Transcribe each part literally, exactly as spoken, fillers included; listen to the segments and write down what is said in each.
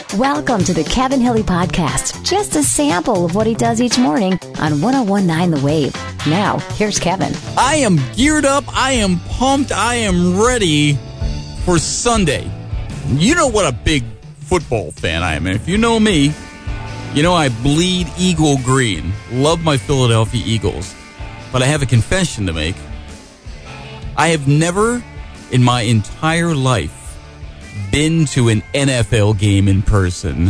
Welcome to the Kevin Hilly Podcast. Just a sample of what he does each morning on one oh one point nine The Wave. Now, here's Kevin. I am geared up. I am pumped. I am ready for Sunday. You know what a big football fan I am. And if you know me, you know I bleed Eagle green. Love my Philadelphia Eagles. But I have a confession to make. I have never in my entire life been to an N F L game in person.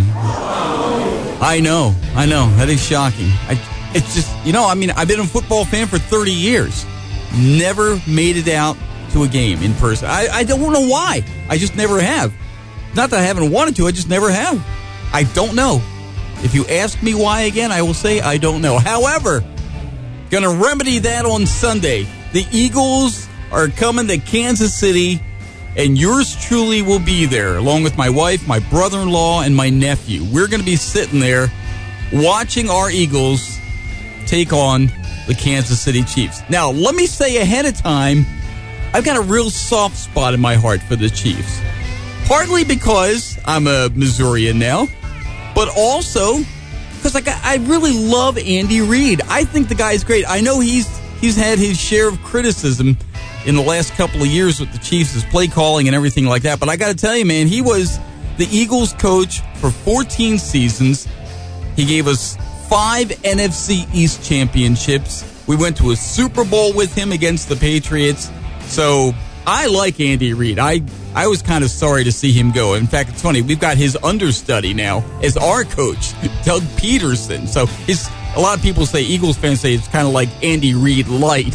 I know, I know, that is shocking. I, it's just, you know, I mean, I've been a football fan for thirty years. Never made it out to a game in person. I, I don't know why. I just never have. Not that I haven't wanted to, I just never have. I don't know. If you ask me why again, I will say I don't know. However, gonna remedy that on Sunday. The Eagles are coming to Kansas City, and yours truly will be there, along with my wife, my brother-in-law, and my nephew. We're going to be sitting there watching our Eagles take on the Kansas City Chiefs. Now, let me say ahead of time, I've got a real soft spot in my heart for the Chiefs. Partly because I'm a Missourian now, but also because like, I really love Andy Reid. I think the guy's great. I know he's he's had his share of criticism in the last couple of years with the Chiefs, his play calling and everything like that. But I got to tell you, man, he was the Eagles coach for fourteen seasons. He gave us five N F C East championships. We went to a Super Bowl with him against the Patriots. So I like Andy Reid. I, I was kind of sorry to see him go. In fact, it's funny. We've got his understudy now as our coach, Doug Peterson. So his, a lot of people say, Eagles fans say it's kind of like Andy Reid light,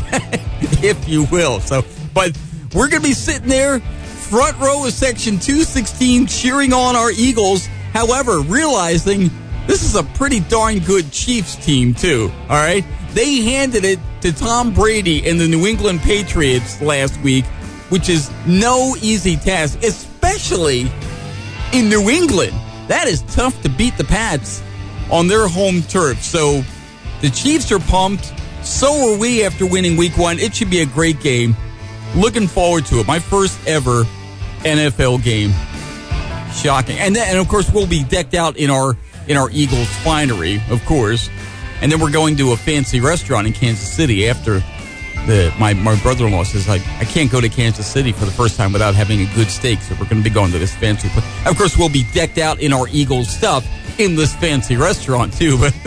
if you will. So, but we're going to be sitting there, front row of Section two sixteen, cheering on our Eagles. However, realizing this is a pretty darn good Chiefs team, too. All right? They handed it to Tom Brady and the New England Patriots last week, which is no easy task, especially in New England. That is tough to beat the Pats on their home turf. So the Chiefs are pumped. So are we after winning week one. It should be a great game. Looking forward to it. My first ever N F L game. Shocking. And then, and of course, we'll be decked out in our in our Eagles finery, of course. And then we're going to a fancy restaurant in Kansas City after the my, my brother-in-law says, like, I can't go to Kansas City for the first time without having a good steak. So we're going to be going to this fancy place. Of course, we'll be decked out in our Eagles stuff in this fancy restaurant, too. But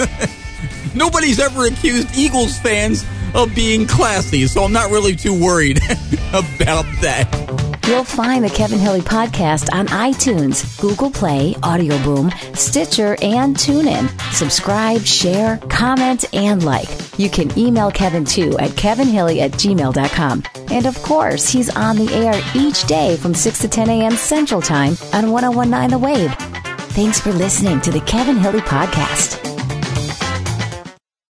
nobody's ever accused Eagles fans of being classy, so I'm not really too worried about that. You'll find the Kevin Hilly Podcast on iTunes, Google Play, Audio Boom, Stitcher, and TuneIn. Subscribe, share, comment, and like. You can email Kevin, too, at kevinhilly at gmail dot com. And, of course, he's on the air each day from six to ten a.m. Central Time on one oh one point nine The Wave. Thanks for listening to the Kevin Hilly Podcast.